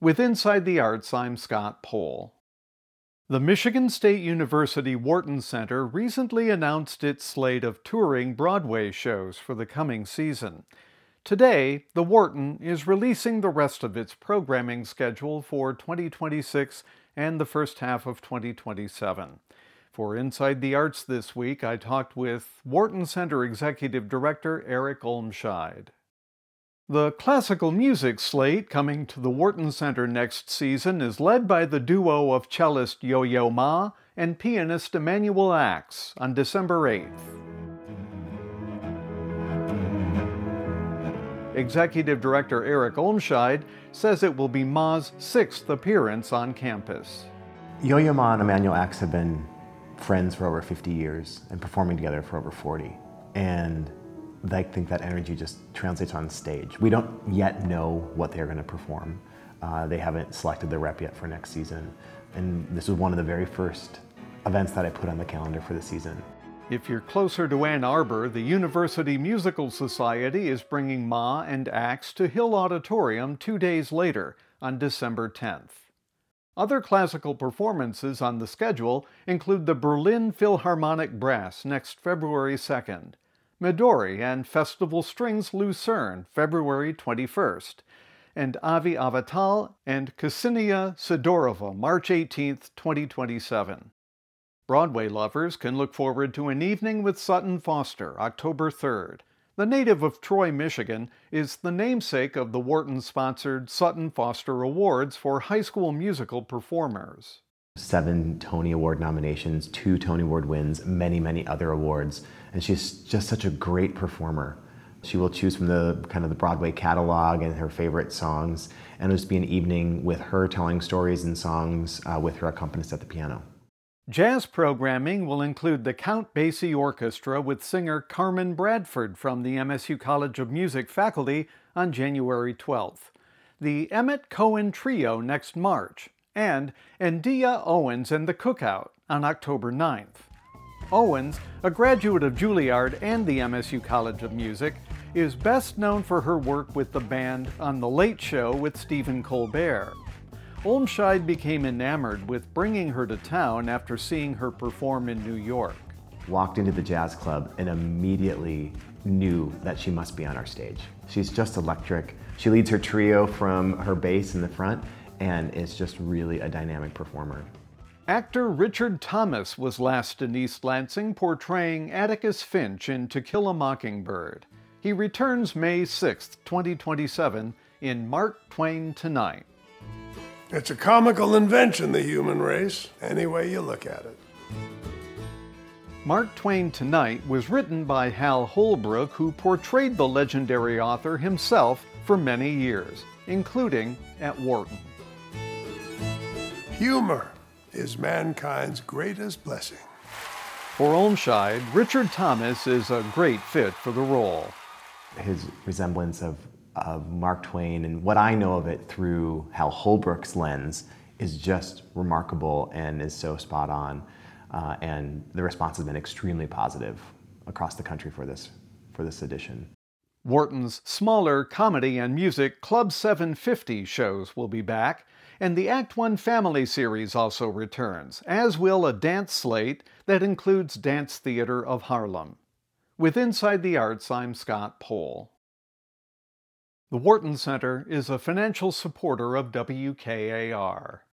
With Inside the Arts, I'm Scott Pohl. The Michigan State University Wharton Center recently announced its slate of touring Broadway shows for the coming season. Today, the Wharton is releasing the rest of its programming schedule for 2026 and the first half of 2027. For Inside the Arts this week, I talked with Wharton Center Executive Director Eric Olmscheid. The classical music slate coming to the Wharton Center next season is led by the duo of cellist Yo-Yo Ma and pianist Emanuel Ax on December 8th. Executive Director Eric Olmscheid says it will be Ma's sixth appearance on campus. Yo-Yo Ma and Emanuel Ax have been friends for over 50 years and performing together for over 40. And I think that energy just translates on stage. We don't yet know what they're going to perform. They haven't selected the rep yet for next season. And this is one of the very first events that I put on the calendar for the season. If you're closer to Ann Arbor, the University Musical Society is bringing Ma and Ax to Hill Auditorium 2 days later, on December 10th. Other classical performances on the schedule include the Berlin Philharmonic Brass next February 2nd, Midori and Festival Strings Lucerne, February 21st, and Avi Avital and Ksenia Sidorova, March 18, 2027. Broadway lovers can look forward to An Evening with Sutton Foster, October 3rd. The native of Troy, Michigan, is the namesake of the Wharton-sponsored Sutton Foster Awards for high school musical performers. 7 Tony Award nominations, 2 Tony Award wins, many other awards. And she's just such a great performer. She will choose from the Broadway catalog and her favorite songs, and it'll just be an evening with her telling stories and songs with her accompanist at the piano. Jazz programming will include the Count Basie Orchestra with singer Carmen Bradford from the MSU College of Music faculty on January 12th, the Emmett Cohen Trio next March, and Ndia Owens and the Cookout on October 9th. Owens, a graduate of Juilliard and the MSU College of Music, is best known for her work with the band on The Late Show with Stephen Colbert. Olmscheid became enamored with bringing her to town after seeing her perform in New York. Walked into the jazz club and immediately knew that she must be on our stage. She's just electric. She leads her trio from her bass in the front and is just really a dynamic performer. Actor Richard Thomas was last in East Lansing portraying Atticus Finch in To Kill a Mockingbird. He returns May 6, 2027 in Mark Twain Tonight. It's a comical invention, the human race, any way you look at it. Mark Twain Tonight was written by Hal Holbrook, who portrayed the legendary author himself for many years, including at Wharton. Humor is mankind's greatest blessing. For Olmscheid, Richard Thomas is a great fit for the role. His resemblance of Mark Twain and what I know of it through Hal Holbrook's lens is just remarkable and is so spot on. And the response has been extremely positive across the country for this edition. Wharton's smaller comedy and music Club 750 shows will be back, and the Act One Family series also returns, as will a dance slate that includes Dance Theater of Harlem. With Inside the Arts, I'm Scott Pohl. The Wharton Center is a financial supporter of WKAR.